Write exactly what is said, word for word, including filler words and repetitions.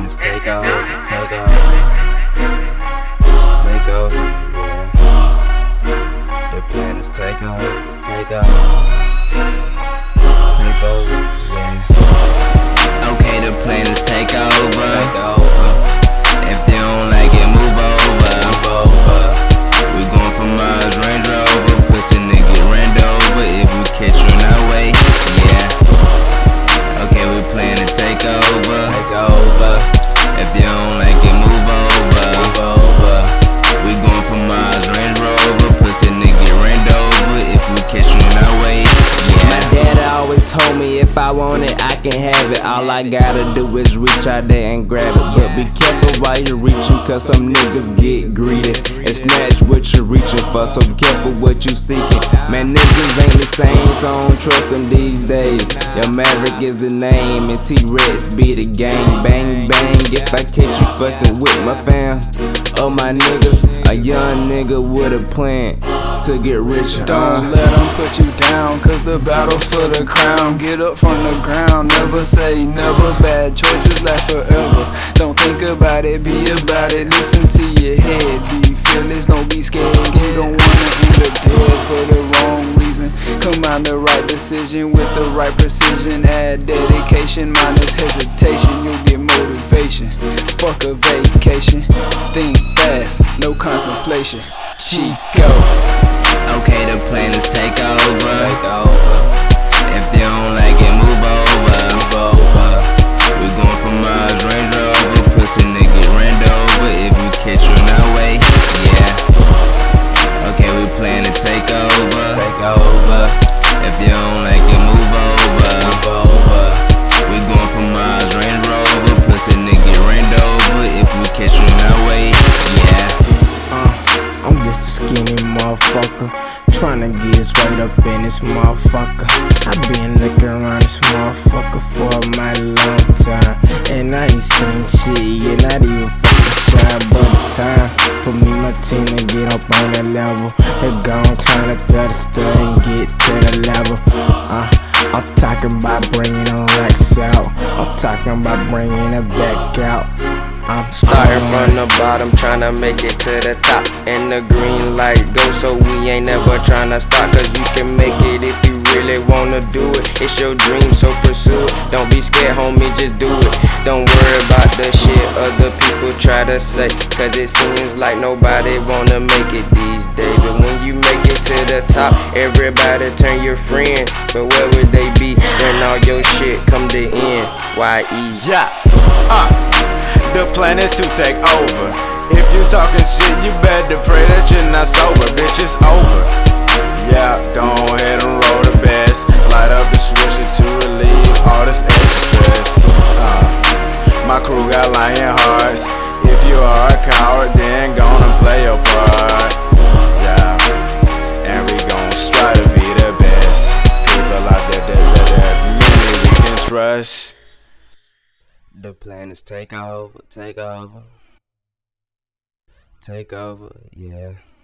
is take over, take over, take over, yeah. The plan is take over, take over, take over, yeah. Okay, the plan is take over. Take over. If they don't like it, move over. Move over. We going for Mars, Range Rover, pussy nigga ran over. If we catch you in our way, yeah. Okay, we plan to take over. Take over. If you don't like it, move over. Move over. We going for Mars, Range Rover, pussy nigga ran over. If we catch you in our way, yeah. My dad always told me if I want it, I can have it. All I gotta do is reach out there and grab it. But be careful while you're reaching, cause some niggas get greedy and snatch what you're reaching for. So be careful what you seeking. Man, niggas ain't the same, so I don't trust them these days. Yo, Maverick is the name and T-Rex be the game. Bang, bang, if I catch you fucking with my fam or my niggas, a young nigga with a plan to get rich. Don't let them put you down, cause the battle's for the crown. Get up from the ground, never say never. Bad choices last forever. Don't think about it, be about it. Listen to your head, be fearless, don't be scared. You don't wanna end up dead for the wrong reason. Combine the right decision with the right precision. Add dedication minus hesitation, you'll get motivation. Fuck a vacation, think fast, no contemplation. Chico. Okay, the plan is take over. Take over. If they don't like it, move over. Move over. We going for Mars, Range Rover, pussy nigga ran over. If we catch you in our way, yeah. Okay, we plan to take over. Take over. If you don't like it, move over. Move over. We going for Mars, Range Rover, pussy nigga ran over. If we catch you in our way, yeah. Uh, I'm just a skinny motherfucker, tryna get his weight up in this motherfucker. I been looking around this motherfucker for a mighty long time, and I ain't seen shit yet, not even fucking shy. But it's time for me, my team to get up on that level. They gon' climb the pedestal and get to the level. Uh, I'm talking about bringing the racks out. I'm talking about bringing it back out. I'm Starting from the bottom, tryna make it to the top. And the green light go, so we ain't never tryna stop. Cause you can make it if you really wanna do it. It's your dream, so pursue it. Don't be scared, homie, just do it. Don't worry about the shit other people try to say, cause it seems like nobody wanna make it these days. But when you make it to the top, everybody turn your friend. But where would they be when all your shit come to end? Y E Yeah. Uh. The plan is to take over. If you talking shit, you better pray that you're not sober. Bitch, it's over. Yeah, go ahead and roll the bass. Light up the switcher to relieve all this extra stress. Uh, my crew got lion hearts. If you are a coward, then gonna play your part. Yeah, and we gon' strive to be the best. People out there that, that, that many we can trust. The plan is take over, take over, take over, yeah.